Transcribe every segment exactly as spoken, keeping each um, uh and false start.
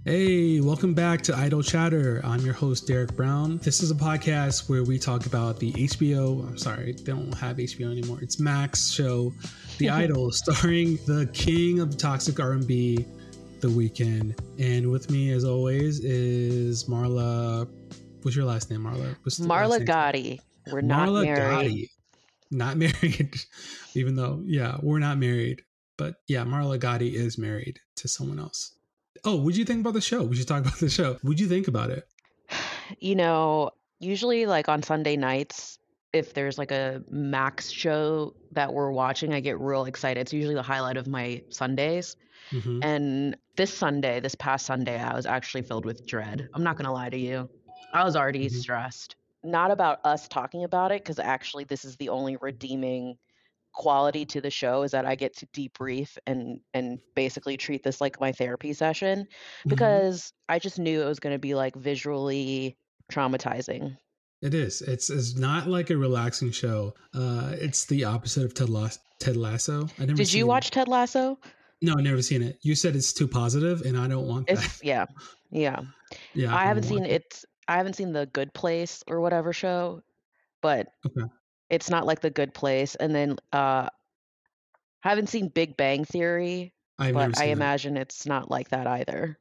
Hey, welcome back to Idle Chatter. I'm your host, Derek Brown. This is a podcast where we talk about the H B O, I'm sorry, they don't have H B O anymore. It's Max show, The Idol, starring the king of toxic R and B, The Weeknd. And with me, as always, is Marla. What's your last name, Marla? What's the Marla last name? Gotti. We're not Marla married. Gotti. Not married, even though, yeah, we're not married. But yeah, Marla Gotti is married to someone else. Oh, what'd you think about the show? We should talk about the show. What'd you think about it? You know, usually like on Sunday nights, if there's like a Max show that we're watching, I get real excited. It's usually the highlight of my Sundays. Mm-hmm. And this Sunday, this past Sunday, I was actually filled with dread. I'm not going to lie to you. I was already Mm-hmm. stressed. Not about us talking about it, because actually this is the only redeeming quality to the show is that I get to debrief and and basically treat this like my therapy session, because mm-hmm. I just knew it was going to be like visually traumatizing. It is. It's it's not like a relaxing show. Uh, it's the opposite of Ted, Lasso. Ted Lasso. I never. Did seen you watch it. Ted Lasso? No, I've never seen it. You said it's too positive, and I don't want that. It's, yeah, yeah, yeah. I, I haven't seen it. it's. I haven't seen The Good Place or whatever show, but okay. It's not like The Good Place. And then uh, I haven't seen Big Bang Theory, I've but never seen I that. imagine it's not like that either.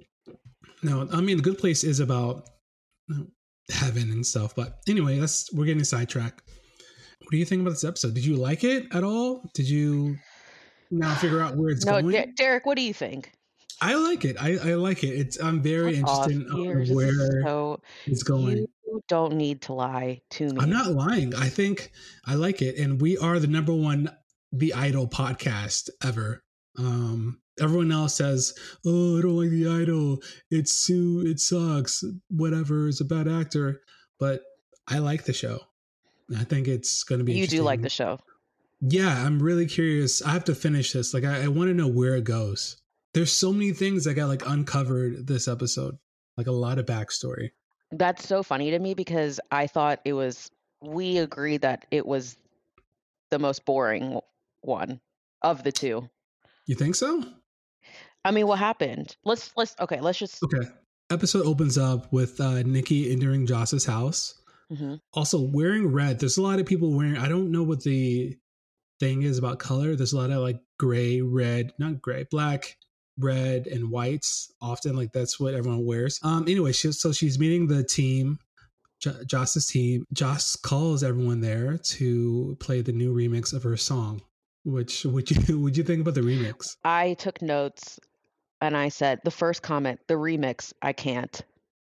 No, I mean The Good Place is about heaven and stuff. But anyway, that's we're getting sidetracked. What do you think about this episode? Did you like it at all? Did you now figure out where it's no, going? D- Derek, what do you think? I like it. I, I like it. It's I'm very Fuck interested off. in where so, it's going. You don't need to lie to me. I'm not lying. I think I like it, and we are the number one The Idol podcast ever. Um, everyone else says, "Oh, I don't like The Idol. It's Sue. It sucks. Whatever. It's a bad actor." But I like the show. I think it's going to be. You do like the show. Yeah, I'm really curious. I have to finish this. Like, I, I want to know where it goes. There's so many things that got like uncovered this episode, like a lot of backstory. That's so funny to me because I thought it was, we agreed that it was the most boring one of the two. You think so? I mean, what happened? Let's, let's, okay, let's just. Okay. Episode opens up with uh, Nikki entering Joss's house. Mm-hmm. Also wearing red. There's a lot of people wearing, I don't know what the thing is about color. There's a lot of like gray, red, not gray, black, red, and whites. Often, like that's what everyone wears. Um. Anyway, she, so she's meeting the team, J- Joss's team. Joss calls everyone there to play the new remix of her song. Which would you would you think about the remix? I took notes, and I said the first comment, the remix. I can't.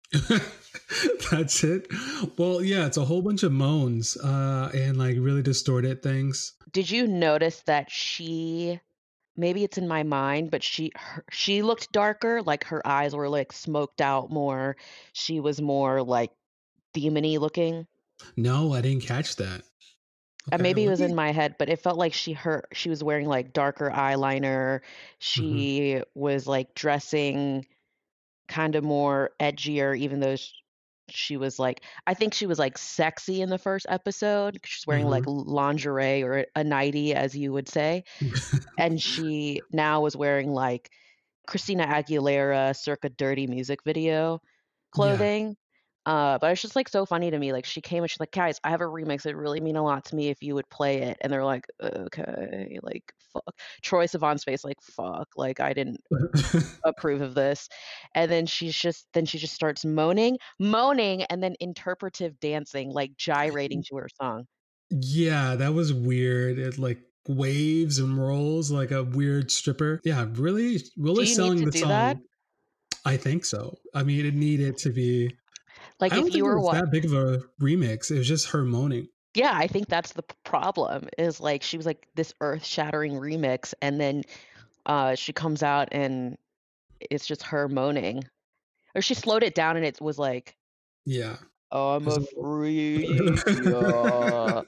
That's it. Well, yeah, it's a whole bunch of moans uh, and like really distorted things. Did you notice that she? Maybe it's in my mind, but she her, she looked darker. Like her eyes were like smoked out more. She was more like demon-y looking. No, I didn't catch that. Okay, uh, maybe it was me... in my head, but it felt like she her she was wearing like darker eyeliner. She mm-hmm. was like dressing kind of more edgier, even though she, she was like, I think she was like sexy in the first episode. She's wearing mm-hmm. like lingerie or a nightie, as you would say. And she now was wearing like Christina Aguilera circa Dirty Music video clothing. Yeah. Uh, but it's just like so funny to me. Like she came and she's like, guys, I have a remix. It'd really mean a lot to me if you would play it. And they're like, okay, like fuck. Troye Sivan's face, like fuck, like I didn't approve of this. And then she's just then she just starts moaning, moaning, and then interpretive dancing, like gyrating to her song. Yeah, that was weird. It like waves and rolls like a weird stripper. Yeah, really, really selling the song. That? I think so. I mean, it needed to be. Like I don't if think you were it was that big of a remix. It was just her moaning. Yeah, I think that's the problem. Is like she was like this earth-shattering remix, and then uh, she comes out and it's just her moaning, or she slowed it down and it was like, yeah, I'm a freak. Yeah.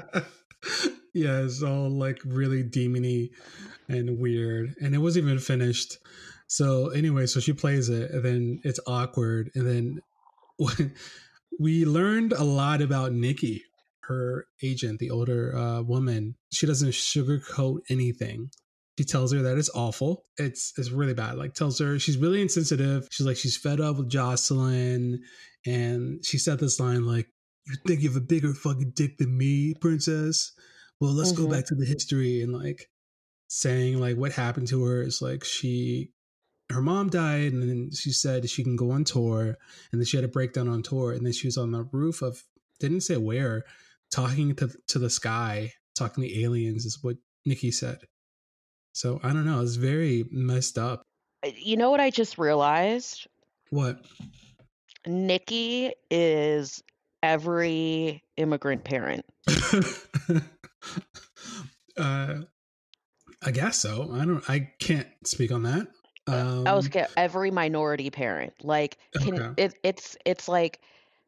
Yeah, it's all like really demony and weird, and it wasn't even finished. So anyway, so she plays it, and then it's awkward, and then. We learned a lot about Nikki, her agent, the older uh, woman. She doesn't sugarcoat anything. She tells her that it's awful. It's it's really bad. Like tells her she's really insensitive. She's like she's fed up with Jocelyn, and she said this line like, "You think you have a bigger fucking dick than me, princess? Well, let's mm-hmm. go back to the history." And like saying like what happened to her is like she her mom died, and then she said she can go on tour, and then she had a breakdown on tour, and then she was on the roof of didn't say where, talking to to the sky, talking to aliens is what Nicki said. So I don't know. It's very messed up. You know what I just realized? What? Nicki is every immigrant parent. uh, I guess so. I don't. I can't speak on that. Um, I was every minority parent. Like, can okay. it? It's it's like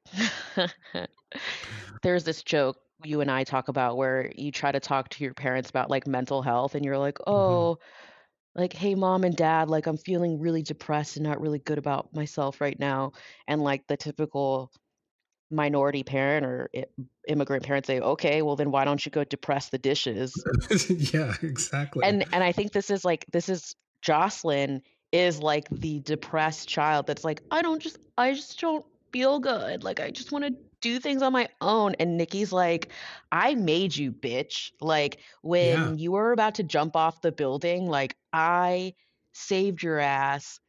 there's this joke you and I talk about where you try to talk to your parents about like mental health, and you're like, oh. Mm-hmm. Like, hey, mom and dad, like, I'm feeling really depressed and not really good about myself right now. And like the typical minority parent or immigrant parent say, okay, well, then why don't you go depress the dishes? Yeah, exactly. And and I think this is like, this is Jocelyn is like the depressed child that's like, I don't just, I just don't feel good. Like, I just want to do things on my own. And Nicki's like, I made you, bitch. Like when yeah. you were about to jump off the building, like I saved your ass.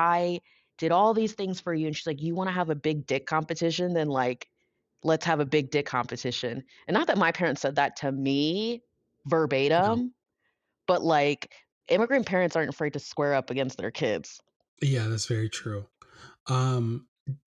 I did all these things for you. And she's like, you want to have a big dick competition? Then like, let's have a big dick competition. And not that my parents said that to me verbatim, no. but like immigrant parents aren't afraid to square up against their kids. Yeah, that's very true. Um,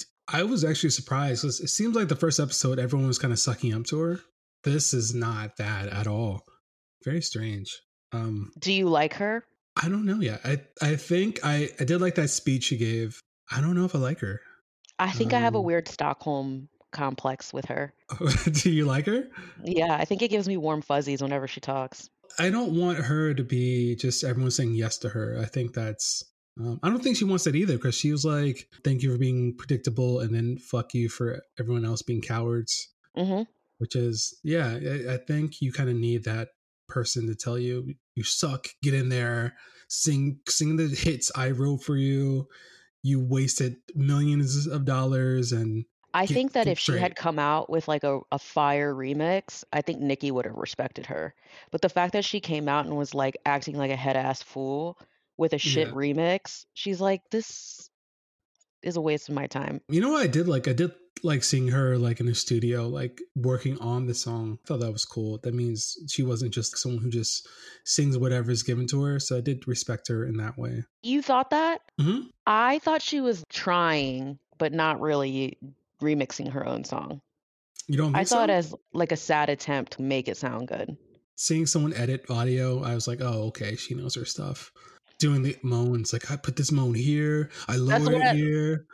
I was actually surprised. It seems like the first episode, everyone was kind of sucking up to her. This is not that at all. Very strange. Um, Do you like her? I don't know yet. I, I think I, I did like that speech she gave. I don't know if I like her. I think um, I have a weird Stockholm complex with her. Do you like her? Yeah, I think it gives me warm fuzzies whenever she talks. I don't want her to be just everyone saying yes to her. I think that's... Um, I don't think she wants that either, because she was like, thank you for being predictable, and then fuck you for everyone else being cowards. Mm-hmm. Which is, yeah, I, I think you kind of need that person to tell you, you suck, get in there, sing sing the hits I wrote for you, you wasted millions of dollars. And I get, think that if straight. She had come out with like a, a fire remix, I think Nicki would have respected her. But the fact that she came out and was like acting like a head ass fool with a shit yeah. remix, she's like, this is a waste of my time. You know what I did like? I did like seeing her like in a studio, like working on the song. I thought that was cool. That means she wasn't just someone who just sings whatever's given to her. So I did respect her in that way. You thought that? Mm-hmm. I thought she was trying, but not really remixing her own song. You don't think I saw so? it as like a sad attempt to make it sound good. Seeing someone edit audio, I was like, oh, okay, she knows her stuff. Doing the moans, like I put this moan here, I lower it I, here.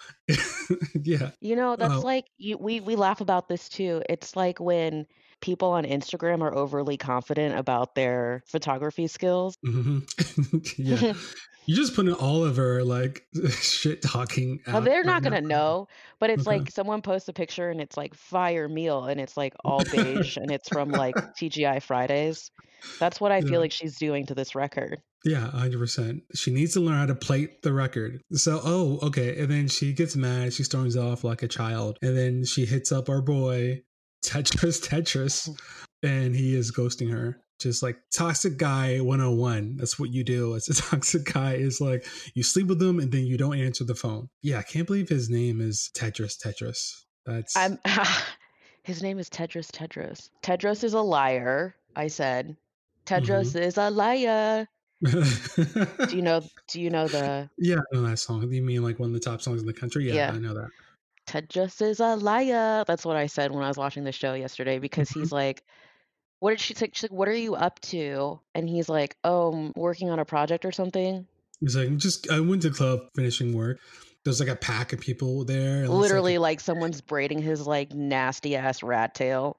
Yeah. You know, that's oh. like you, we we laugh about this too. It's like when people on Instagram are overly confident about their photography skills. Mm-hmm. Yeah. You just put in all of her like shit talking. Well, they're not right gonna now. know, but it's okay. Like someone posts a picture and it's like fire meal and it's like all beige and it's from like T G I Fridays. That's what I yeah. feel like she's doing to this record. Yeah, one hundred percent. She needs to learn how to plate the record. So, oh, okay. And then she gets mad. She storms off like a child. And then she hits up our boy, Tetris Tetris, and he is ghosting her. Just like toxic guy one oh one. That's what you do as a toxic guy, is like you sleep with them and then you don't answer the phone. Yeah, I can't believe his name is Tetris Tetris. That's I'm his name is Tetris Tetris. Tedros is a liar, I said. Tedros mm-hmm. is a liar. do you know do you know the Yeah, I know that song. You mean like one of the top songs in the country? Yeah, yeah. I know that. Tedros is a liar. That's what I said when I was watching the show yesterday, because mm-hmm. he's like, what did she say? She's like, what are you up to? And he's like, oh, I'm working on a project or something. He's like, just I went to club finishing work. There's like a pack of people there. Literally like, like someone's braiding his like nasty ass rat tail.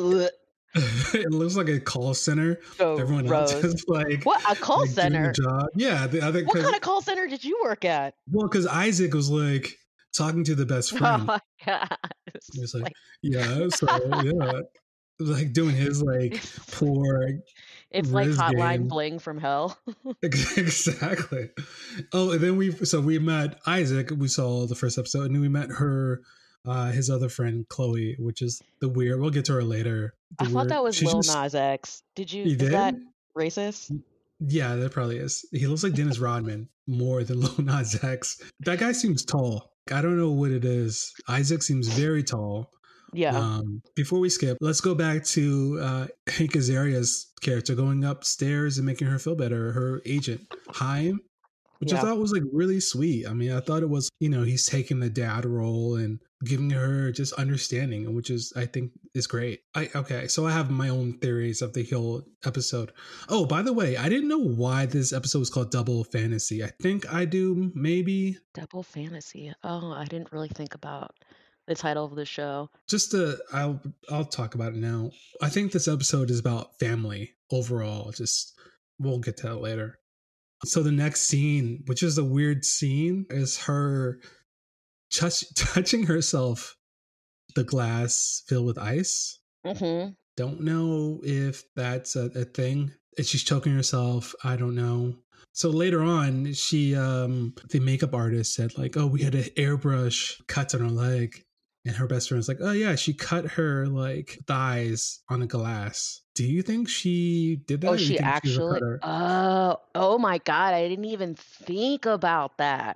It looks like a call center. So everyone Rose. else is like, what a call like center? Job. Yeah, the, I think. What kind of call center did you work at? Well, because Isaac was like talking to the best friend. Oh my god! He was like, like, yeah, so yeah. like doing his like It's, poor it's like Riz Hotline game. Bling from hell. Exactly. Oh, and then we so we met Isaac. We saw the first episode, and then we met her, uh, his other friend Chloe, which is the weird. We'll get to her later. I The thought weird. that was She's Lil just Nas X. Did you? you Is did. that racist? Yeah, that probably is. He looks like Dennis Rodman more than Lil Nas X. That guy seems tall. I don't know what it is. Isaac seems very tall. Yeah. Um, before we skip, let's go back to uh, Hank Azaria's character going upstairs and making her feel better. Her agent, Haim, which I Yeah. thought was like really sweet. I mean, I thought it was, you know, he's taking the dad role and giving her just understanding, which is, I think, is great. I okay, so I have my own theories of the whole episode. Oh, by the way, I didn't know why this episode was called Double Fantasy. I think I do, maybe. Double Fantasy. Oh, I didn't really think about the title of the show. Just to, I'll I'll talk about it now. I think this episode is about family overall. Just we'll get to that later. So the next scene, which is a weird scene, is her touch, touching herself, the glass filled with ice. Mm-hmm. Don't know if that's a, a thing. And she's choking herself. I don't know. So later on, she, um, the makeup artist said like, "Oh, we had an airbrush cuts on her leg." And her best friend's like, "Oh yeah, she cut her like thighs on a glass." Do you think she did that? Oh, Or do you she think she was a actually. cutter? Oh, oh my God! I didn't even think about that.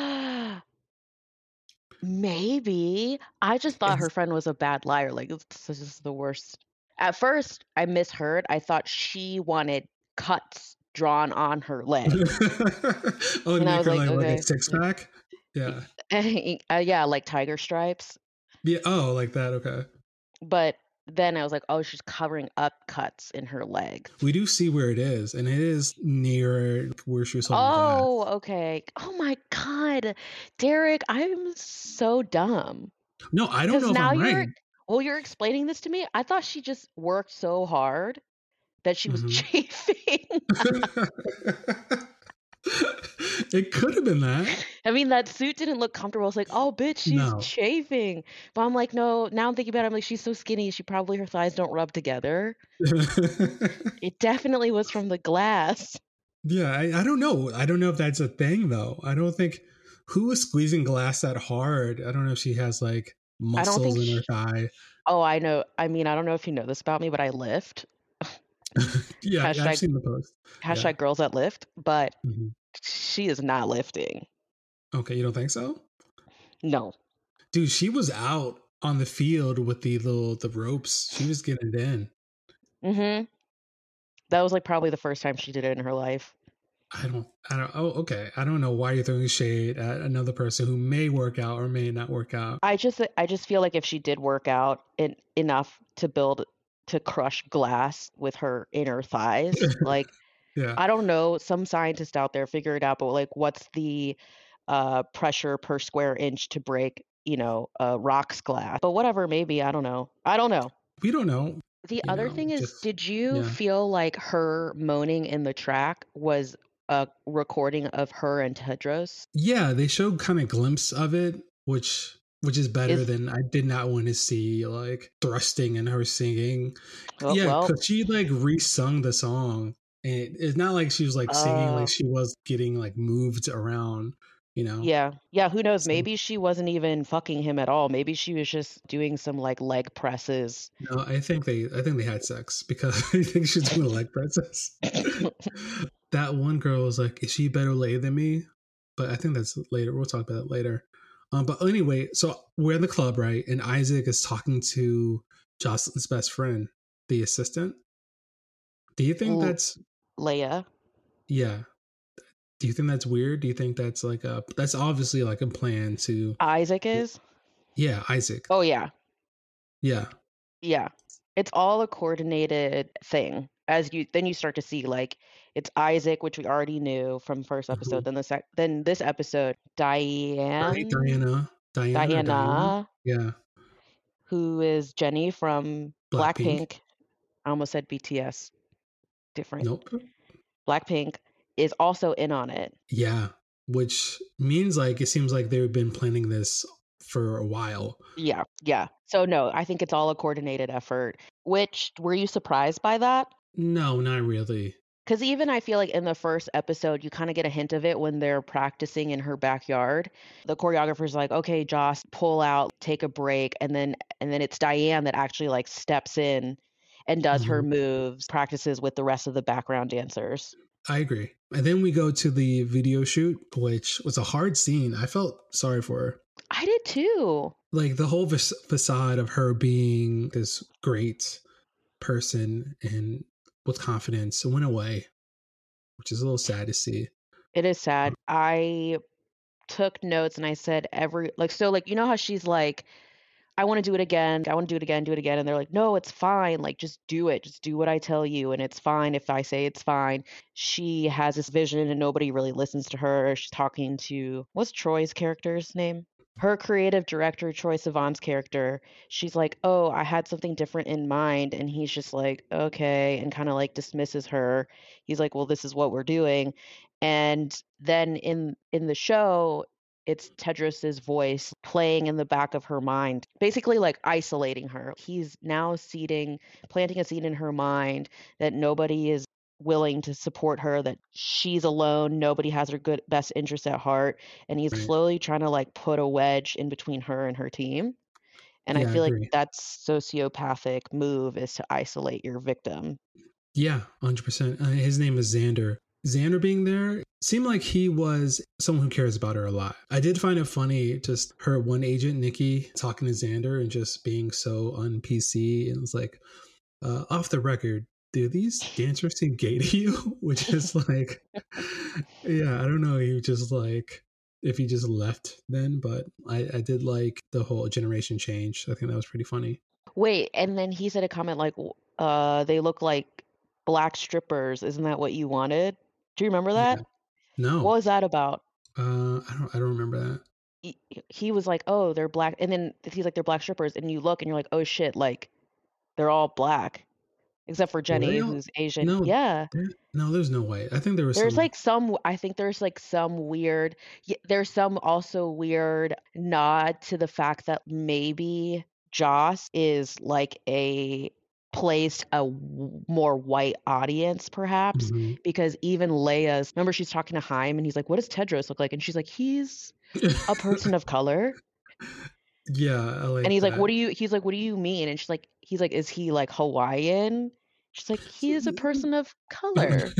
Maybe. I just thought her It's friend was a bad liar. Like, this is just the worst. At first, I misheard. I thought she wanted cuts drawn on her leg. oh, to And I make was her like, like like a okay. six pack. Yeah, Uh, yeah, like tiger stripes. yeah. Oh, like that. Okay. But then I was like, oh, she's covering up cuts in her leg. We do see where it is, and it is near where she was holding the glass. Oh, okay. Oh my God. Derek, I'm so dumb. No, I don't Because know if now I'm right. you're, well, you're explaining this to me. I thought she just worked so hard that she was Mhm. chafing. It could have been that. I mean, that suit didn't look comfortable. I was like, oh, bitch, she's No. chafing. But I'm like, no, now I'm thinking about it. I'm like, she's so skinny. She probably, her thighs don't rub together. It definitely was from the glass. yeah, I, I don't know. I don't know if that's a thing though. I don't think who was squeezing glass that hard. I don't know if she has like I don't muscles think in her she, thigh. oh, I know. I mean, I don't know if you know this about me, but I lift. yeah, I've Hashtag, seen the post. Yeah. hashtag girls that lift, but Mhm. she is not lifting. Okay, you don't think so? No. Dude, she was out on the field with the little the ropes. She was getting it in. Mm-hmm. That was like probably the first time she did it in her life. I don't I don't oh okay. I don't know why you're throwing shade at another person who may work out or may not work out. I just I just feel like if she did work out in, enough to build to crush glass with her inner thighs, like yeah. I don't know, some scientist out there figure it out, but like what's the uh pressure per square inch to break, you know, a rock's glass? But whatever, maybe, I don't know. I don't know. We don't know. The You other know, thing is, just did you yeah. feel like her moaning in the track was a recording of her and Tedros? Yeah, they showed kind of glimpse of it, which which is better Is than I did not want to see like thrusting and her singing. oh, Yeah, well, because she like re-sung the song. And it's not like she was like singing like uh, she was getting like moved around, you know. yeah, yeah. Who knows? So, Maybe she wasn't even fucking him at all. Maybe she was just doing some like leg presses. no, I think they I think they had sex because I think she's doing leg presses. That one girl was like, "Is she better lay than me?" But I think that's later. We'll talk about that later. Um, but anyway, so we're in the club, right? And Isaac is talking to Jocelyn's best friend, the assistant. Do you think L- that's Leia. yeah? Do you think that's weird? Do you think that's like a that's obviously like a plan to Isaac is? yeah, Isaac. Oh, yeah. Yeah. Yeah. It's all a coordinated thing. As you then you start to see like it's Isaac, which we already knew from first episode. Mhm. Then the sec then this episode, Di- Diane, Diana. Diana or Diana. Diana, Yeah. who is Jenny from Blackpink. Blackpink. I almost said B T S. Different. Nope. Blackpink is also in on it. Yeah. Which means like it seems like they've been planning this for a while. Yeah, yeah. So, no, I think it's all a coordinated effort, which were you surprised by that? No, not really. 'Cause even I feel like in the first episode, you kinda get a hint of it when they're practicing in her backyard. The choreographer's like, "Okay, Joss, pull out, take a break," and then and then it's Diane that actually, like, steps in and does her Mhm. moves, practices with the rest of the background dancers. I agree. And then we go to the video shoot, which was a hard scene. I felt sorry for her. I did too. Like the whole vis- facade of her being this great person and with confidence went away, which is a little sad to see. It is sad. I took notes and I said every like, so, like, you know how she's like, "I wanna do it again. I wanna do it again, do it again." And they're like, "No, it's fine. Like, just do it. Just do what I tell you, and it's fine if I say it's fine." She has this vision and nobody really listens to her. She's talking to what's Troy's character's name? Her creative director, Troy Sivan's character. She's like, "Oh, I had something different in mind." And he's just like, "Okay," and kinda, like, dismisses her. He's like, "Well, this is what we're doing." And then in in the show, it's Tedros's voice playing in the back of her mind, basically, like, isolating her. He's now seeding planting a seed in her mind that nobody is willing to support her, that she's alone, nobody has her good best interests at heart, and he's Right. slowly trying to, like, put a wedge in between her and her team. And I Yeah, I feel like agree. that's sociopathic move is to isolate your victim. Yeah, one hundred percent. Uh, his name is Xander. Xander being there seemed like he was someone who cares about her a lot. I did find it funny, just her one agent, Nikki, talking to Xander and just being so un P C. And it's like, uh, off the record, do these dancers seem gay to you? Which is like, yeah, I don't know. He just like, if he just left then, but I, I did like the whole generation change. I think that was pretty funny. Wait, and then he said a comment like, w uh, "They look like black strippers. Isn't that what you wanted?" Do you remember Yeah. that? What No. was that about? Uh, I don't. I don't remember that. He he was like, "Oh, they're black," and then he's like, "They're black strippers," and you look and you're like, "Oh shit, like, they're all black, except for Were they Jenny, all? who's Asian." No, Yeah. there, no. There's no way. I think there was There's, some. like, some I think there's, like, some weird y there's some also weird nod to the fact that maybe Joss is, like, a placed a w more white audience perhaps, Mhm. because even Leia's remember she's talking to Chaim, and he's like, "What does Tedros look like?" And she's like, "He's a person of color." Yeah, I And like he's like, "What that. do you" he's like, "What do you mean?" And she's like he's like, "Is he, like, Hawaiian?" She's like, "He is a person of color."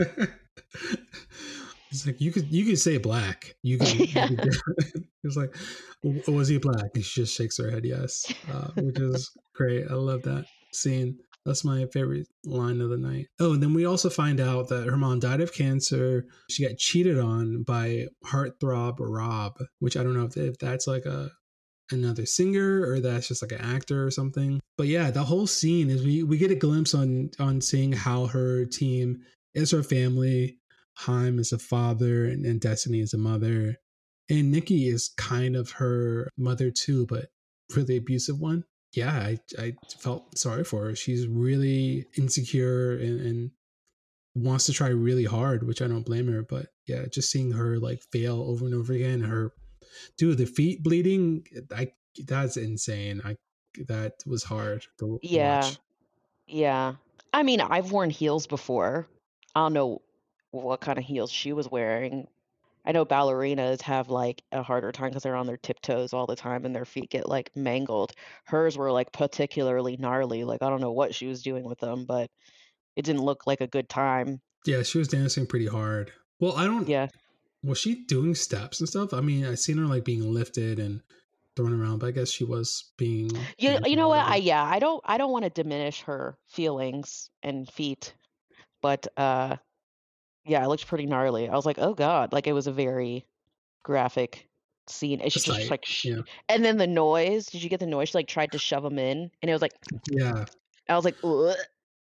It's like you could you could say black. You can you Yeah. could. It's like, "W- was he black? And she just shakes her head yes, uh, which is great. I love that scene. That's my favorite line of the night. Oh, and then we also find out that her mom died of cancer. She got cheated on by heartthrob Rob, which I don't know if, if that's like a another singer or that's just like an actor or something. But yeah, the whole scene is we we get a glimpse on on seeing how her team is her family. Haim is a father and, and Destiny is a mother. And Nikki is kind of her mother too, but really abusive one. Yeah, I, I felt sorry for her. She's really insecure and, and wants to try really hard, which I don't blame her. But yeah, just seeing her like fail over and over again, her dude, the feet bleeding, I that's insane. I that was hard to Yeah, watch. yeah. I mean, I've worn heels before. I don't know what kinda heels she was wearing. I know ballerinas have, like, a harder time because 'cause they're on their tiptoes all the time and their feet get, like, mangled. Hers were, like, particularly gnarly, like, I don't know what she was doing with them, but it didn't look like a good time. Yeah, she was dancing pretty hard. Well, I don't. Yeah. Was she doing steps and stuff? I mean, I seen her like being lifted and thrown around, but I guess she was being You danced you a know lot what? of I it. yeah, I don't I don't wanna diminish her feelings and feet, but, uh, yeah, it looked pretty gnarly. I was like, "Oh god," like, it was a very graphic scene, and A she just, sight. like, sh Yeah, and then the noise, did you get the noise? She, like, tried to shove him in, and it was like yeah. I was like, "Ugh."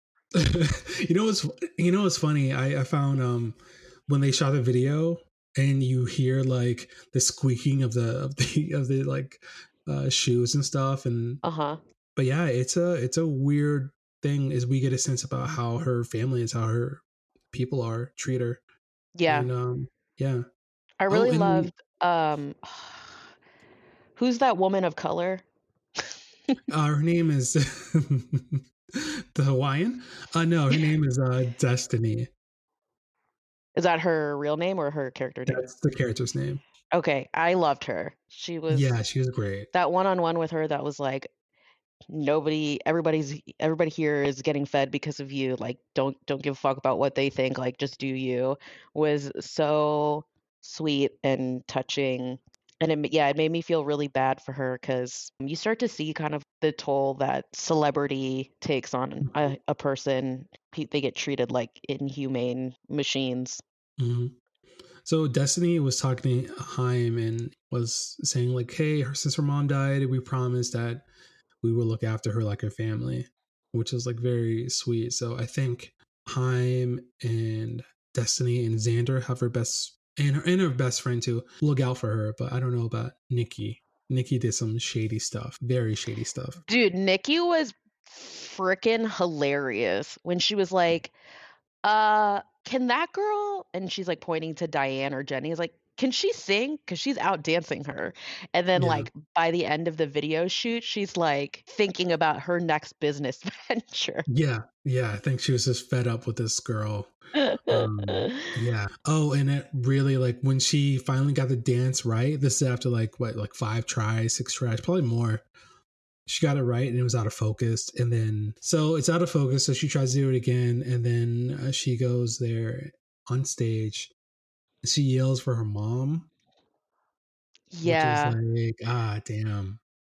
you know what's you know what's funny? I, I found um when they shot the video and you hear like the squeaking of the of the of the like uh shoes and stuff and Uh-huh. but yeah, it's a it's a weird thing is we get a sense about how her family is, how her people are treat her. Yeah. And um yeah. I Oh, really and we loved, um Who's that woman of color? Uh, her name is the Hawaiian. Uh, no, her name is uh, Destiny. Is that her real name or her character name? That's the character's name. Okay, I loved her. She was Yeah, she was great. that one-on-one with her that was like, nobody everybody's everybody here is getting fed because of you. Like, don't don't give a fuck about what they think. Like, just do you. Was so sweet and touching. And it, ma- yeah, it made me feel really bad for her because you start to see kind of the toll that celebrity takes on a, a person. Pe- They get treated like inhumane machines. hmm So Destiny was talking to Haim and was saying like, "Hey, her since her mom died, we promised that we will look after her like a family," which is like very sweet. So I think Haim and Destiny and Xander have her best and her and her best friend to look out for her. But I don't know about Nikki. Nikki did some shady stuff, very shady stuff. Dude, Nikki was freaking hilarious when she was like, uh, can that girl, and she's like pointing to Diane or Jenny, is like, can she sing? Because she's out dancing her. And then, Yeah, like, by the end of the video shoot, she's like thinking about her next business venture. yeah, yeah. I think she was just fed up with this girl. Um, yeah. Oh, and it really like when she finally got the dance right. This is after like what, like five tries, six tries, probably more. She got it right, and it was out of focus. And then so it's out of focus, so she tries to do it again, and then uh, she goes there on stage. She yells for her mom, which is Yeah. like, ah, damn.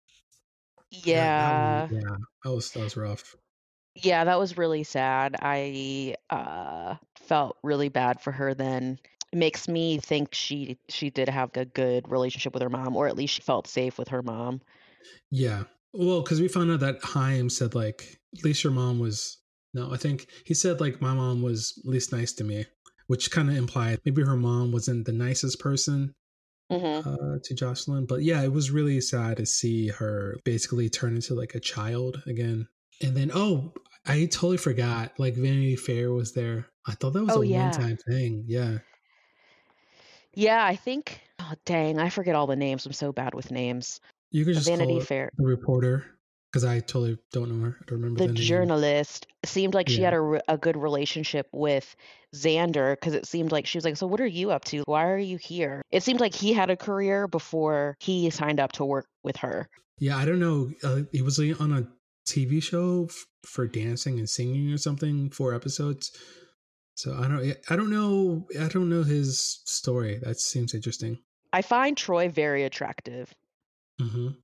That that was Yeah. yeah, that was that was rough. Yeah, that was really sad. I uh felt really bad for her then. It makes me think she she did have a good relationship with her mom, or at least she felt safe with her mom. Yeah. Well, because we found out that Haim said like, at least your mom was. No, I think he said like my mom was at least nice to me, which kind of implied maybe her mom wasn't the nicest person Mhm. uh, to Jocelyn. But yeah, it was really sad to see her basically turn into like a child again. And then oh, I totally forgot like Vanity Fair was there. I thought that was Oh a one yeah. time thing. Yeah, Yeah, I think oh dang, I forget all the names. I'm so bad with names. you could just Vanity call it Fair. the reporter because I totally don't know her. I don't remember The the name. journalist seemed like she Yeah. had a, re- a good relationship with Xander because it seemed like she was like, so what are you up to? Why are you here? It seemed like he had a career before he signed up to work with her. Yeah, I don't know. Uh, he was like on a T V show f- for dancing and singing or something, four episodes. So I don't, I don't know, I don't know his story. That seems interesting. I find Troy very attractive. hmm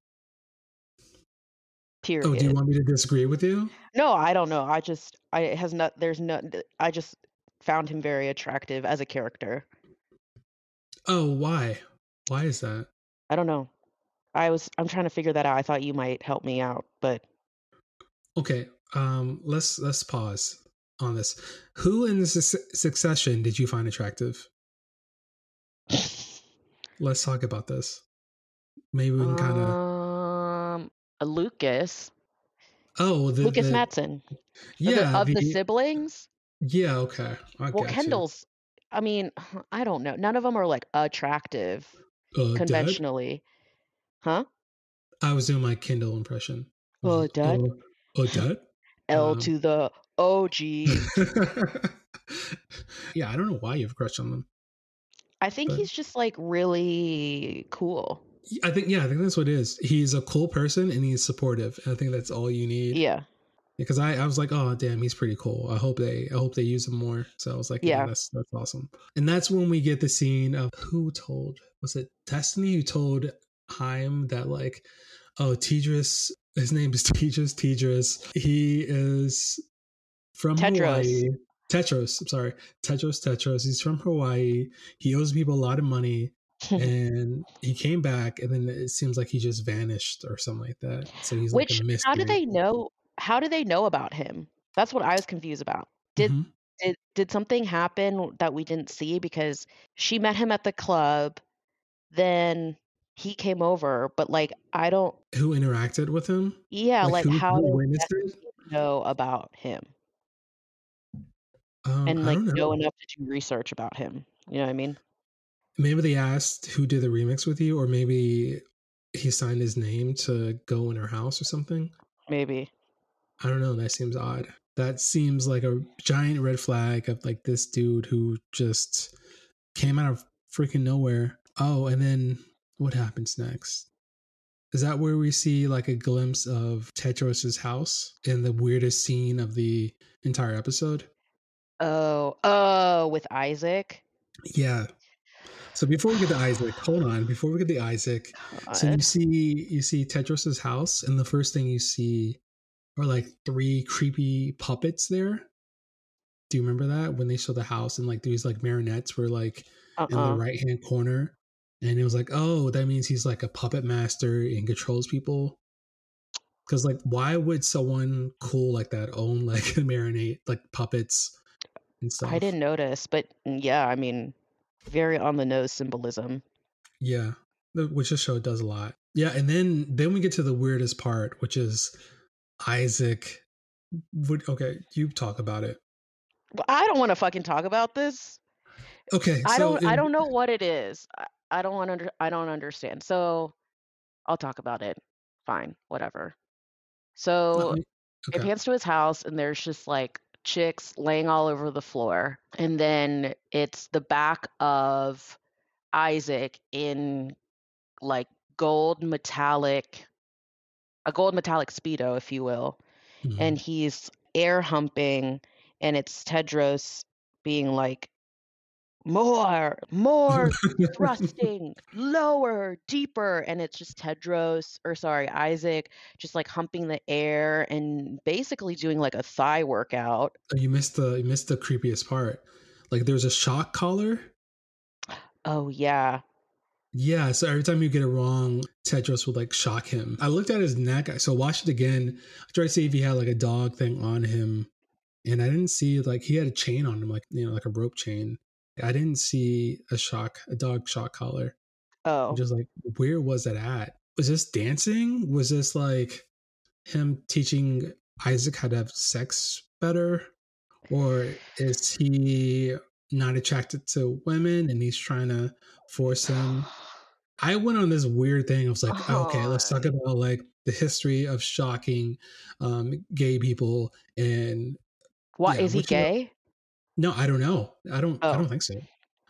Oh, do you Period. want me to disagree with you? No, I don't know. I just I it has not there's no I just found him very attractive as a character. Oh, why? Why is that? I don't know. I was I'm trying to figure that out. I thought you might help me out, but Okay, um, let's let's pause on this. Who in this su- succession did you find attractive? Let's talk about this. Maybe we can kind of. um Lucas. Oh, the Lucas the Matson. Of the yeah of the the siblings? yeah. Okay, I Well, got you. Kendall's I mean, I don't know. None of them are like attractive Uh, Dad. conventionally. Huh? I was doing my Kindle impression. Oh, dad. Oh, oh, Dad. L Um, to the O G. yeah, I don't know why you have a crush on them, I think but he's just like really cool. I think yeah, I think that's what it is. He's a cool person and he's supportive. And I think that's all you need. Yeah. Because I, I was like, oh damn, he's pretty cool. I hope they I hope they use him more. So I was like, yeah, Yeah. that's that's awesome. And that's when we get the scene of who told was it Destiny who told Haim that like, oh Tidris, his name is Tidris Tidris. He is from Tedros. Hawaii. Tetros, I'm sorry. Tetros Tetros. He's from Hawaii. He owes people a lot of money. And he came back and then it seems like he just vanished or something like that. So he's like a Which how do mystery. they know how do they know about him? That's what I was confused about. Did hmm did did something happen that we didn't see because she met him at the club, then he came over, but like I don't Who interacted with him? yeah, Like like who how who does witnessed it? Destiny know about him Um, and I like don't know know. enough to do research about him? You know what I mean? Maybe they asked who did the remix with you, or maybe he signed his name to go in her house or something. Maybe. I don't know. That seems odd. That seems like a giant red flag of like this dude who just came out of freaking nowhere. Oh, and then what happens next? Is that where we see like a glimpse of Tedros's house in the weirdest scene of the entire episode? Oh, oh, with Isaac. Yeah. So before we get to Isaac, hold on. Before we get to Isaac, so you God. see you see Tedros's house, and the first thing you see are like three creepy puppets there. Do you remember that when they show the house and like these like marionettes were like in the Uh-uh. right hand corner? And it was like, oh, that means he's like a puppet master and controls people. Because like, why would someone cool like that own like a marionette, like puppets and I stuff? didn't notice, but yeah, I mean, very on the nose symbolism. Yeah, which this show does a lot. Yeah, and then then we get to the weirdest part, which is Isaac. Would okay, you talk about it. Well, I don't want to fucking talk about this. Okay, I so don't I in, don't know what it is. I, I don't under I don't understand. So I'll talk about it. Fine, whatever. So it okay, pans to his house and there's just like chicks laying all over the floor. And then it's the back of Isaac in like gold metallic a gold metallic speedo, if you will. mm-hmm. And he's air humping and it's Tedros being like, more, more thrusting, lower, deeper. And it's just Tedros, or sorry, Isaac, just like humping the air and basically doing like a thigh workout. You missed the you missed the creepiest part. Like there's a shock collar. Oh yeah. Yeah, so every time you get it wrong, Tedros would like shock him. I looked at his neck, so I watched it again. I tried to see if he had like a dog thing on him, and I didn't see like he had a chain on him, like you know, like a rope chain. I didn't see a shock, a dog shock collar. Oh. I'm just like, where was it at? Was this dancing? Was this like him teaching Isaac how to have sex better? Or is he not attracted to women and he's trying to force him? I went on this weird thing. I was like, oh, okay, let's talk about like the history of shocking um, gay people. And what yeah, is he what you know, gay? no, I don't know. I don't. Oh. I don't think so.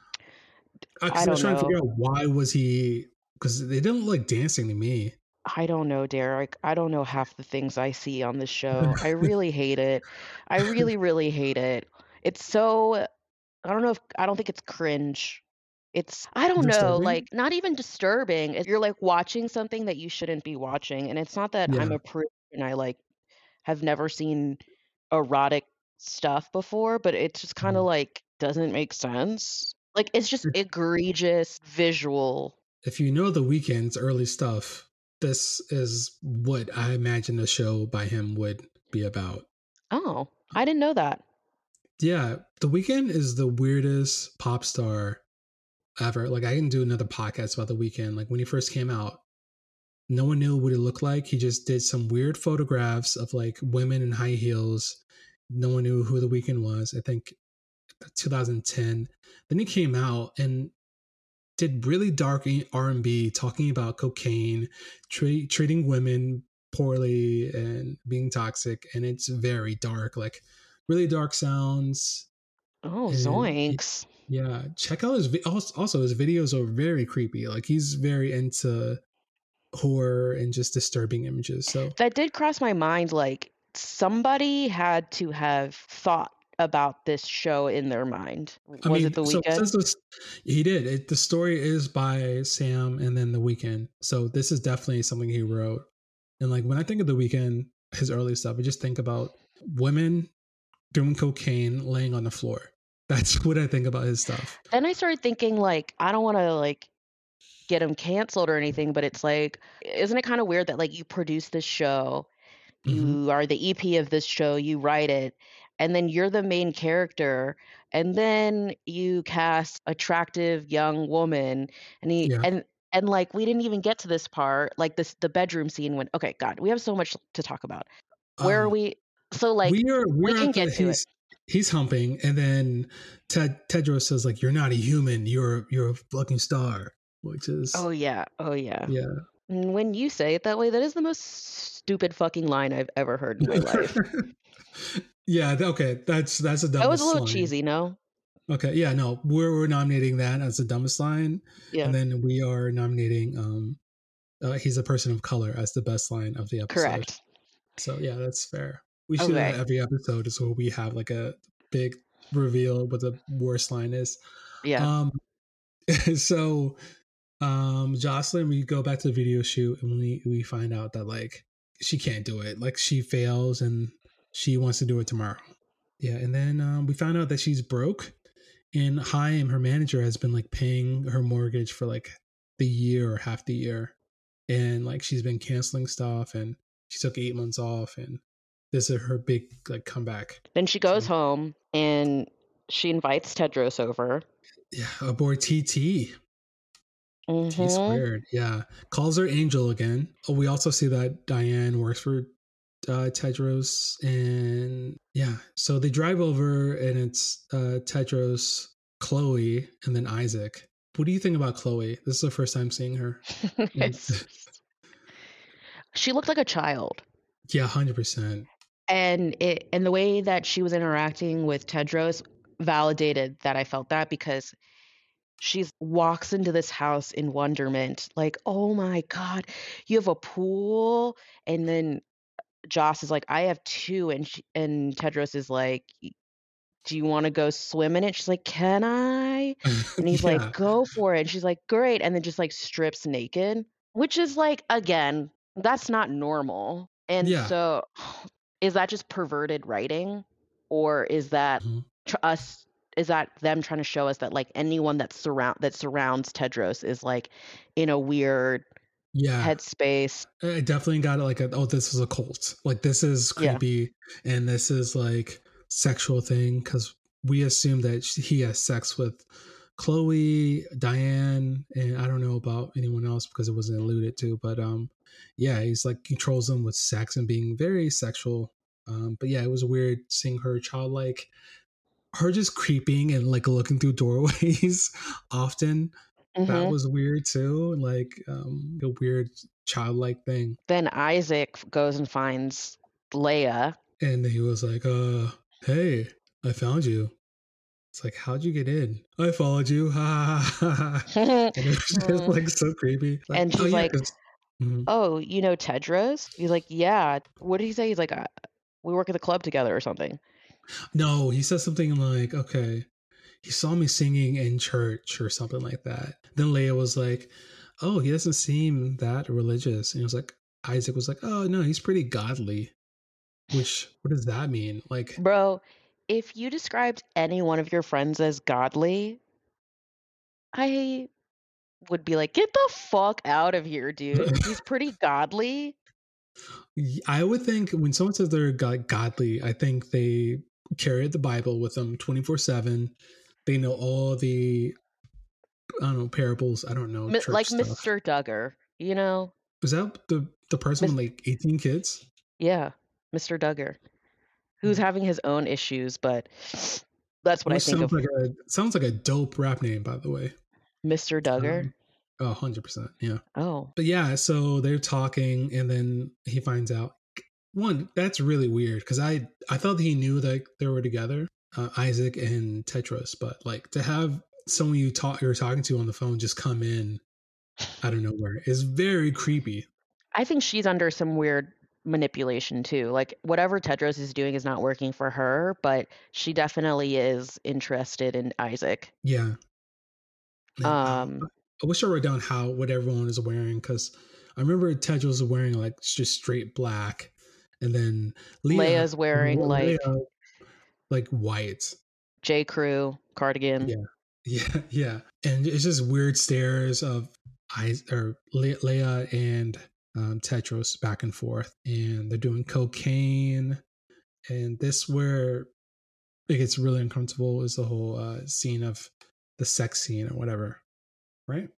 Because I I was don't trying to know. figure out why was he? Because they didn't look like dancing to me. I don't know, Derek. I don't know half the things I see on this show. I really hate it. I really, really hate it. It's so, I don't know if, I don't think it's cringe. It's, I don't know, Disturbing? like not even disturbing. It- You're like watching something that you shouldn't be watching. And it's not that I'm Yeah. a prude and I like have never seen erotic stuff before, but it just kind of Mhm. like doesn't make sense. Like it's just egregious visual. If you know The Weeknd's early stuff, this is what I imagine a show by him would be about. Oh, I didn't know that. Yeah, The Weeknd is the weirdest pop star ever. Like I can do another podcast about The Weeknd. Like when he first came out, no one knew what it looked like. He just did some weird photographs of like women in high heels. No one knew who The Weeknd was. I think twenty ten. Then he came out and did really dark R and B, talking about cocaine, tra- treating women poorly, and being toxic. And it's very dark, like really dark sounds. Oh, And zoinks. yeah, check out his vi- also his videos are very creepy. Like he's very into horror and just disturbing images. So That did cross my mind, like somebody had to have thought about this show in their mind. I Was mean, it The so Weeknd? since this, he did it. The story is by Sam and then The Weeknd. So this is definitely something he wrote. And like when I think of The Weeknd, his early stuff, I just think about women doing cocaine, laying on the floor. That's what I think about his stuff. Then I started thinking, like, I don't want to like get him canceled or anything, but it's like, isn't it kind of weird that like you produce this show, you Mm-hmm. are the E P of this show, you write it, and then you're the main character, and then you cast attractive young woman, and he Yeah. and and like we didn't even get to this part, like this the bedroom scene when okay, God, we have so much to talk about. Where are Um, we? So like we are we we're can at the get to it. he's he's humping, and then Ted Tedros says like, "You're not a human. You're you're a fucking star," which is Oh yeah, oh yeah. yeah. When you say it that way, that is the most stupid fucking line I've ever heard in my life. Yeah, okay, that's that's the That was a dumbest little line. cheesy, no? Okay, yeah, no, we're we're nominating that as the dumbest line, Yeah. and then we are nominating um, uh, he's a person of color as the best line of the episode. Correct. So yeah, that's fair. We should do that Okay. every episode, is where we have like a big reveal what the worst line is. Yeah. Um, so um, Jocelyn, we go back to the video shoot, and we we find out that like she can't do it. Like she fails, and she wants to do it tomorrow. Yeah, and then um, we found out that she's broke, and Chaim, her manager, has been like paying her mortgage for like the year or half the year, and like she's been canceling stuff, and she took eight months off, and this is her big like comeback. Then she goes So, home and she invites Tedros over. yeah, aboard T T. Mm-hmm. T squared. Yeah. Calls her Angel again. Oh, we also see that Diane works for uh, Tedros. And yeah, so they drive over, and it's uh, Tedros, Chloe, and then Isaac. What do you think about Chloe? This is the first time seeing her. She looked like a child. Yeah, one hundred percent. And it and the way that she was interacting with Tedros validated that I felt that, because she walks into this house in wonderment, like, oh my God, you have a pool. And then Joss is like, I have two. And she, and Tedros is like, do you want to go swim in it? She's like, can I? And he's Yeah. like, go for it. And she's like, great. And then just like strips naked, which is like, again, that's not normal. And Yeah. so is that just perverted writing, or is that Mhm. tr- us? Is that them trying to show us that like anyone that surround that surrounds Tedros is like in a weird Yeah. headspace? I definitely got it like, a, oh, this is a cult. Like, this is Yeah. creepy, and this is like sexual thing, because we assume that she, he has sex with Chloe, Diane, and I don't know about anyone else because it wasn't alluded to. But um, yeah, he's like controls them with sex and being very sexual. Um, but yeah, it was weird seeing her childlike, her just creeping and like looking through doorways often. That Mhm. was weird too, like um, a weird childlike thing. Then Isaac goes and finds Leia. And he was like, uh, hey, I found you. It's like, how'd you get in? I followed you. Ha ha ha. And it was just like so creepy. Like, And oh, she's yeah, like, 'cause- mhm. oh, you know Tedros? He's like, yeah. What did he say? He's like, uh, we work at the club together or something. No, he said something like, okay, he saw me singing in church or something like that. Then Leia was like, oh, he doesn't seem that religious. And he was like, Isaac was like, oh, no, he's pretty godly. Which, what does that mean? Like, bro, if you described any one of your friends as godly, I would be like, get the fuck out of here, dude. He's pretty godly. I would think when someone says they're god- godly, I think they carry the Bible with them twenty-four seven. They know all the, I don't know, parables. I don't know, Mi- church like stuff. Mister Duggar, you know? Was that the, the person Mis- with like eighteen kids? Yeah, Mister Duggar, who's having his own issues, but that's what I Which think sounds of. like a sounds like a dope rap name, by the way. Mister Duggar? Um, oh, one hundred percent. Yeah. Oh. But yeah, so they're talking, and then he finds out. One, that's really weird, because I, I thought he knew that they were together, uh, Isaac and Tedros, but like to have someone you talk you're talking to on the phone just come in out of nowhere is very creepy. I think she's under some weird manipulation too. Like whatever Tedros is doing is not working for her, but she definitely is interested in Isaac. Yeah. And, Um, uh, I wish I wrote down how what everyone is wearing, because I remember Tedros was wearing like just straight black, and then Leah, Leia's wearing like Leia, like white J. Crew cardigan. Yeah, yeah, yeah, and it's just weird stares of I or Le- Leia and um, Tedros back and forth, and they're doing cocaine, and this where it gets really uncomfortable is the whole uh, scene of the sex scene or whatever, right?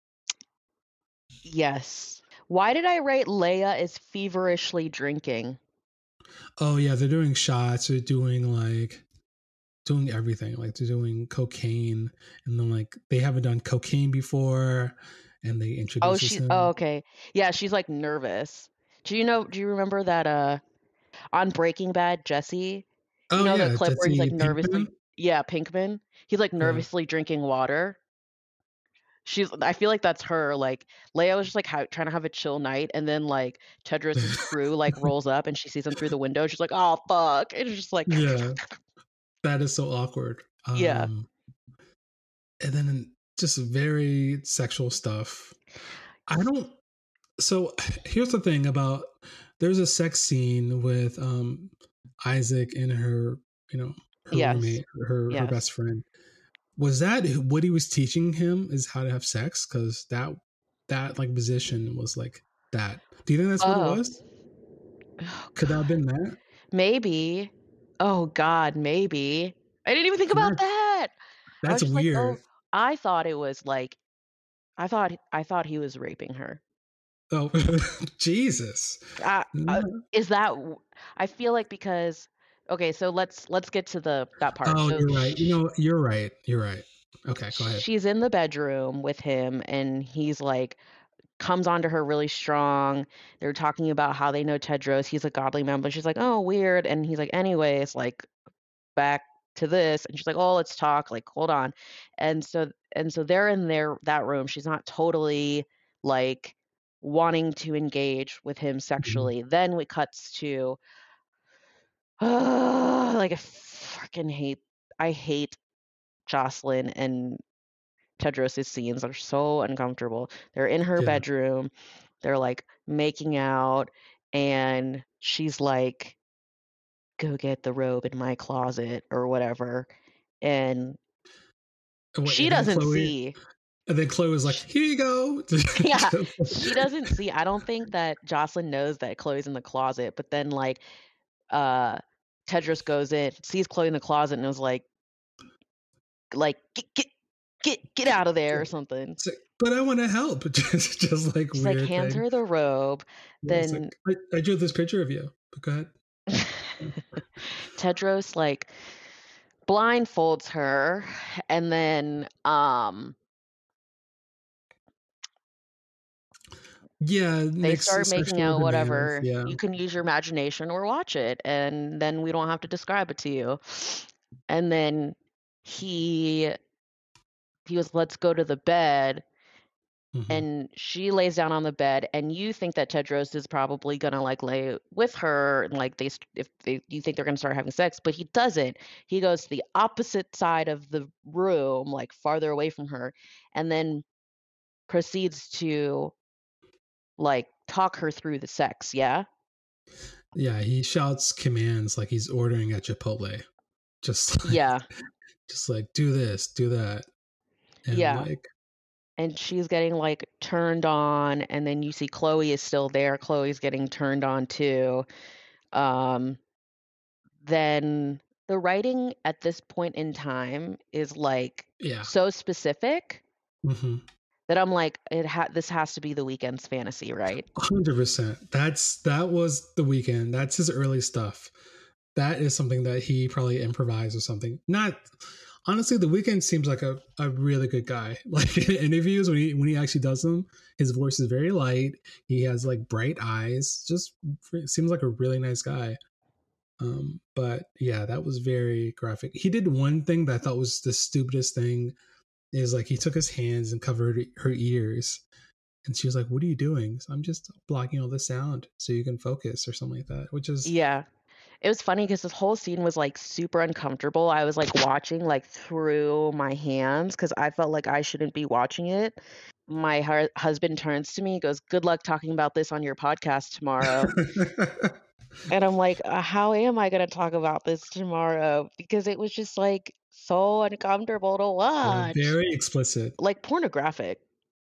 Yes. Why did I write Leia is feverishly drinking? Oh yeah, they're doing shots. They're doing like doing everything. Like they're doing cocaine, and then like they haven't done cocaine before, and they Oh, introduces she. Oh, him. okay. Yeah, she's like nervous. Do you know? Do you remember that? Uh, on Breaking Bad, Jesse. You Oh know the yeah, clip where he's Jesse like Pinkman. nervously. Yeah, Pinkman. He's like Yeah. nervously drinking water. She's. I feel like that's her. Like Leia was just like ha- trying to have a chill night, and then like Tedros's crew like rolls up, and she sees him through the window. She's like, "Oh fuck!" And it's just like, Yeah, that is so awkward. yeah, Um, and then just very sexual stuff. I don't. So here's the thing about there's a sex scene with um Isaac and her, you know, her yes, roommate, her her yes. best friend. Was that what he was teaching him is how to have sex? Because that that like position was like that. Do you think that's what it Oh, was? oh Could that have God, been that? maybe. Oh God, maybe. I didn't even think about That's that. I was that's just like, weird. oh, I thought it was like, I thought, I thought he was raping her. Oh, Jesus. Uh, uh, No. is that w I feel like because okay, so let's let's get to the that part. Oh, So you're right. You sh know, you're right. You're right. Okay, go ahead. she's in the bedroom with him, and he's like comes onto her really strong. They're talking about how they know Tedros, he's a godly man, but she's like, "Oh, weird." And he's like, "Anyways, like back to this." And she's like, "Oh, let's talk. Like, hold on." And so and so they're in their that room. She's not totally like wanting to engage with him Mhm. sexually. Then we cuts to Uh, like I freaking hate I hate Jocelyn and Tedros' scenes. They're so uncomfortable. They're in her Yeah. bedroom. They're like making out, and she's like, "Go get the robe in my closet," or whatever. And And wait, she and then doesn't Chloe, see. and then Chloe was like, sh- "Here you go." Yeah, Just- she doesn't see. I don't think that Jocelyn knows that Chloe's in the closet, but then like uh Tedros goes in, sees Chloe in the closet, and was like, like get get get get out of there or something. It's like, but I want to help. Just, just like Just like weird hands thing. her the robe. Yeah, it's like Then I, I drew this picture of you. But go ahead. Tedros like blindfolds her, and then um Yeah, they mixed start making sexual out, demands. whatever. Yeah. You can use your imagination or watch it, and then we don't have to describe it to you. And then he he was, "Let's go to the bed." Hmm. And she lays down on the bed, and you think that Tedros is probably gonna like lay with her, and like they st- if they you think they're gonna start having sex, but he doesn't. He goes to the opposite side of the room, like farther away from her, and then proceeds to like talk her through the sex. Yeah, Yeah, he shouts commands like he's ordering at Chipotle. Just like, yeah, just like do this, do that, and yeah. like, And she's getting like turned on, and then you see Chloe is still there. Chloe's getting turned on too. Um, then the writing at this point in time is like yeah, so specific hmm that I'm like, it ha- this has to be the Weeknd's fantasy, right? hundred percent. That's that was the weekend. That's his early stuff. That is something that he probably improvised or something. Not honestly, the weekend seems like a, a really good guy. Like in interviews when he when he actually does them, his voice is very light. He has like bright eyes. Just seems like a really nice guy. Um, but yeah, that was very graphic. He did one thing that I thought was the stupidest thing is like he took his hands and covered her ears. And she was like, "What are you doing?" So I'm just blocking all the sound so you can focus or something like that, which is Yeah. It was funny because this whole scene was like super uncomfortable. I was like watching like through my hands because I felt like I shouldn't be watching it. My hu- husband turns to me, goes, "Good luck talking about this on your podcast tomorrow." And I'm like, uh, how am I going to talk about this tomorrow? Because it was just like so uncomfortable to yeah, watch. very explicit. Like pornographic.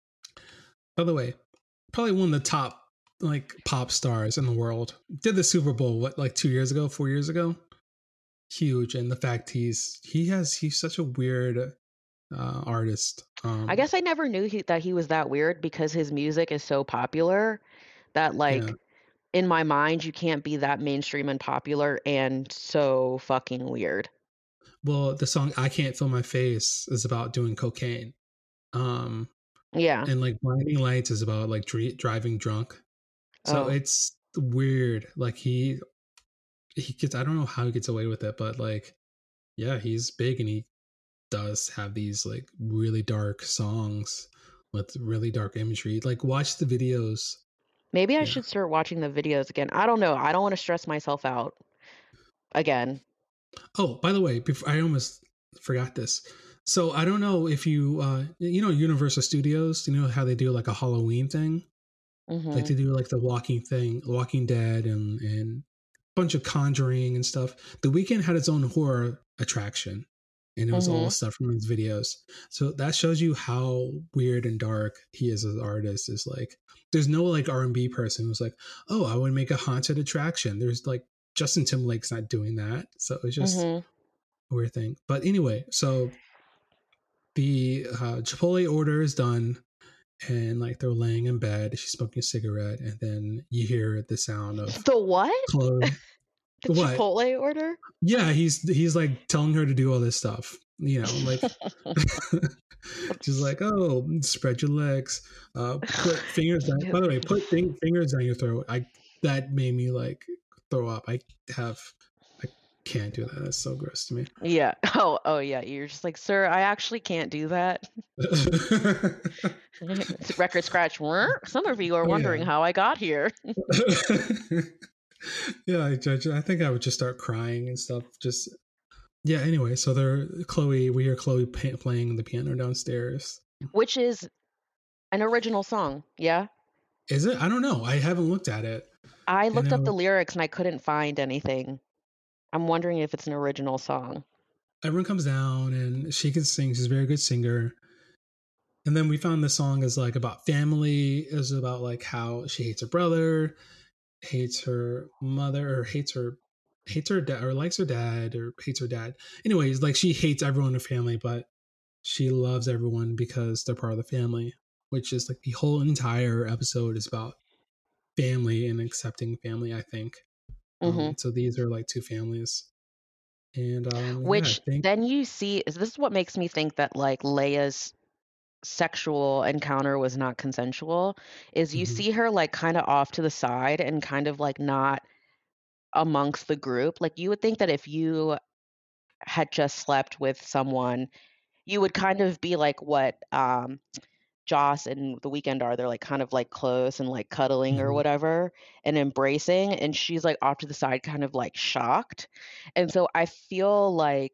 By the way, probably one of the top like pop stars in the world. Did the Super Bowl what like two years ago, four years ago? Huge, and the fact he's he has he's such a weird uh, artist. I Um, guess I never knew he, that he was that weird because his music is so popular that yeah. like in my mind you can't be that mainstream and popular and so fucking weird. Well, the song "I Can't Feel My Face" is about doing cocaine. Um, Yeah. and like Blinding Lights is about like dri- driving drunk. So Oh. it's weird. Like he he gets, I don't know how he gets away with it, but like yeah, he's big and he does have these like really dark songs with really dark imagery. Like watch the videos. Maybe I Yeah. should start watching the videos again. I don't know. I don't want to stress myself out again. Oh, by the way, before, I almost forgot this. So I don't know if you uh you know Universal Studios, you know how they do like a Halloween thing? Like Mhm. they do like the Walking thing, Walking Dead and and bunch of Conjuring and stuff. The Weeknd had its own horror attraction, and it was all Mhm. stuff from his videos. So that shows you how weird and dark he is as an artist. Is like there's no like R and B person who's like, oh, I would make a haunted attraction. There's like Justin Timberlake's not doing that, so it's just Mhm. a weird thing. But anyway, so the uh, Chipotle order is done, and like they're laying in bed. She's smoking a cigarette, and then you hear the sound of The what? Chloe. The What? Chipotle order? Yeah, he's he's like telling her to do all this stuff. You know, like just like, oh, spread your legs, uh, put fingers down. By the way, put thing, fingers down your throat. I that made me like throw up. I have, I can't do that. That's so gross to me. Yeah. Oh, oh yeah. You're just like, sir, I actually can't do that. Record scratch. Some of you are Oh wondering yeah. how I got here. Yeah, I judge. I think I would just start crying and stuff. Just yeah. Anyway, so they're Chloe. We hear Chloe pa- playing the piano downstairs. Which is an original song. Yeah. Is it? I don't know. I haven't looked at it. I And looked up the now lyrics and I couldn't find anything. I'm wondering if it's an original song. everyone comes down and she can sing. She's a very good singer. And then we found the song is like about family. It was about like how she hates her brother, hates her mother, or hates her hates her dad, or likes her dad, or hates her dad. Anyways, like she hates everyone in her family, but she loves everyone because they're part of the family. Which is like the whole entire episode is about family and accepting family. I think. Hmm. Um, so these are like two families, and um, yeah, I Which think. then you see is this is what makes me think that like Leia's sexual encounter was not consensual is you Mhm, see her like kind of off to the side and kind of like not amongst the group. Like you would think that if you had just slept with someone, you would kind of be like what um Joss and The Weeknd are. They're like kind of like close and like cuddling or mhm. whatever and embracing. And she's like off to the side, kind of like shocked. And so I feel like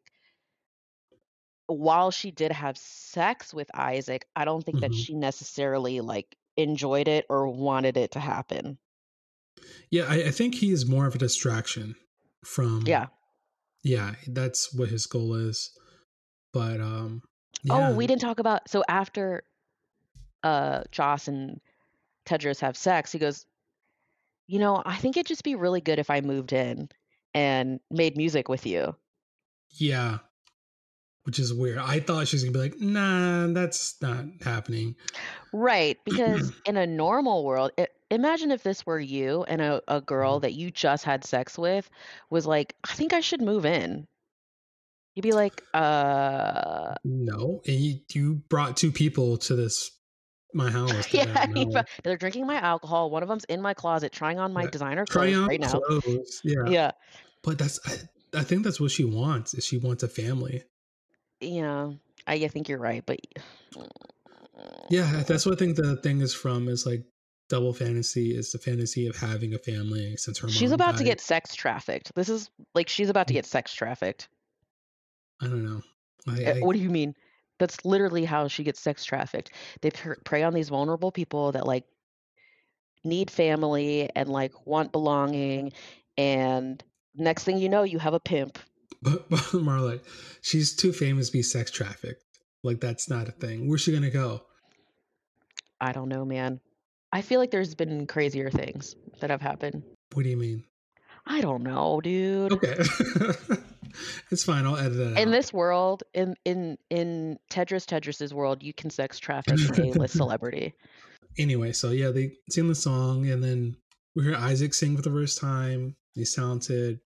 while she did have sex with Isaac, I don't think that Mhm. she necessarily like enjoyed it or wanted it to happen. Yeah, I, I think he's more of a distraction from. Yeah. Yeah, that's what his goal is. But um, Oh, yeah, we didn't talk about so after uh Joss and Tedros have sex, he goes, "You know, I think it'd just be really good if I moved in and made music with you." yeah, which is weird. I thought she was gonna be like, nah, that's not happening. Right, because in a normal world, I imagine if this were you and a a girl Mhm. that you just had sex with was like, "I think I should move in." You'd be like, "Uh." No, and you, you brought two people to this my house that Yeah, I you know. bu they're drinking my alcohol, one of them's in my closet trying on my Yeah, designer try clothes on right now. clothes. Yeah, Yeah, but that's I, I think that's what she wants. Is she wants a family. yeah, I I think you're right, but Yeah, that's what I think the thing is from is like double fantasy is the fantasy of having a family since her she's mom about to died. get sex trafficked. This is like, she's about to get sex trafficked. I don't know. I, Uh, I what do you mean? That's literally how she gets sex trafficked. They pr prey on these vulnerable people that, like, need family and, like, want belonging, and next thing you know, you have a pimp. but, but Marla, she's too famous to be sex trafficked. Like that's not a thing. Where's she gonna go? I don't know, man. I feel like there's been crazier things that have happened. What do you mean? I don't know, dude. Okay, it's fine. I'll edit that In out. this world, in in in Tedros Tedros's world, you can sex traffic an A-list celebrity. Anyway, so yeah, they sing the song, and then we hear Isaac sing for the first time. He's talented.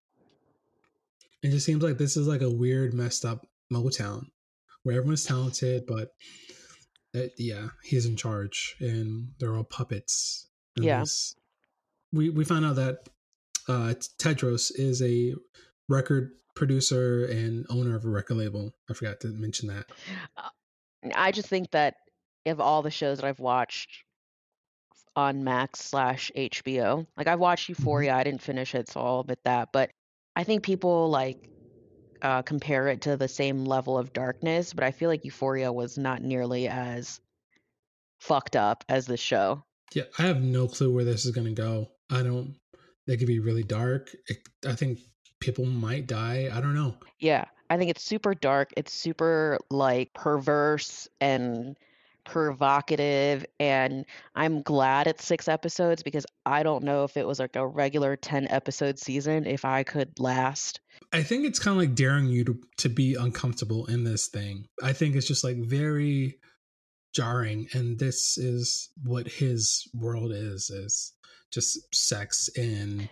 It just seems like this is like a weird, messed up Motown where everyone's talented, but Uh, yeah, he's in charge, and they're all puppets. In Yeah. this. We we found out that uh, Tedros is a record producer and owner of a record label. I forgot to mention that. Uh, I just think that of all the shows that I've watched on Max slash H B O, like I've watched Euphoria, mm-hmm. I didn't finish it, so I'll admit that. But I think people like uh, compare it to the same level of darkness, but I feel like Euphoria was not nearly as fucked up as this show. Yeah, I have no clue where this is going to go. I don't. It could be really dark. It, I think people might die. I don't know. Yeah, I think it's super dark. It's super like perverse and provocative, and I'm glad it's six episodes because I don't know if it was like a regular ten episode season if I could last. I think it's kind of like daring you to, to be uncomfortable in this thing. I think it's just like very jarring, and this is what his world is is just sex and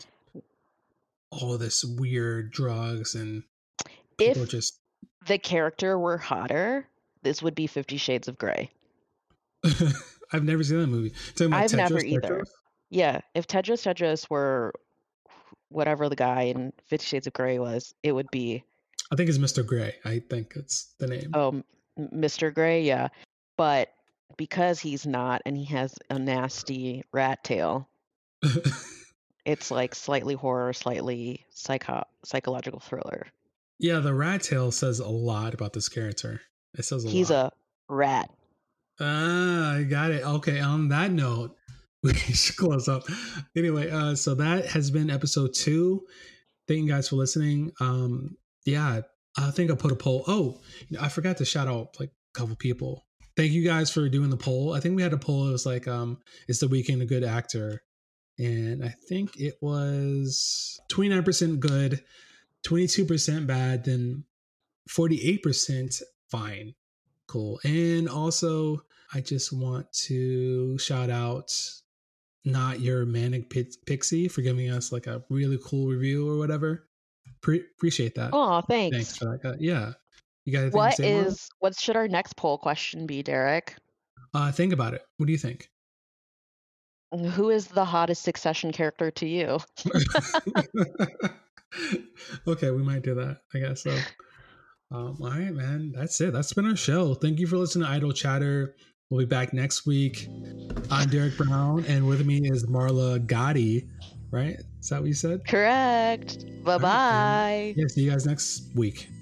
all this weird drugs, and people if just the character were hotter, this would be Fifty Shades of Grey. I've never seen that movie. I've Tedros, never either. Tedros? Yeah, if Tedros Tedros were whatever the guy in Fifty Shades of Grey was, it would be. I think it's Mister Grey. I think it's the name. Oh, Mister Grey, yeah. But because he's not, and he has a nasty rat tail, it's like slightly horror, slightly psycho psychological thriller. Yeah, the rat tail says a lot about this character. It says a he's lot. He's a rat. Ah, I got it. Okay, on that note, we should close up. Anyway, uh, so that has been episode two. Thank you guys for listening. Um, yeah, I think I put a poll. Oh, I forgot to shout out like a couple people. Thank you guys for doing the poll. I think we had a poll. It was like, um, is The Weeknd a good actor? And I think it was twenty-nine percent good, twenty-two percent bad, then forty-eight percent fine. Cool. And also, I just want to shout out Not Your Manic Pixie for giving us like a really cool review or whatever. Pre- appreciate that. Oh, thanks. Thanks for that. Yeah. You got what to say is more? What should our next poll question be, Derek? Uh, think about it. What do you think? Who is the hottest Succession character to you? Okay, we might do that. I guess so. Um, all right, man. That's it. That's been our show. Thank you for listening to Idle Chatter. We'll be back next week. I'm Derek Brown, and with me is Marla Gotti. Right? Is that what you said? Correct. Bye bye. Right, yeah, see you guys next week.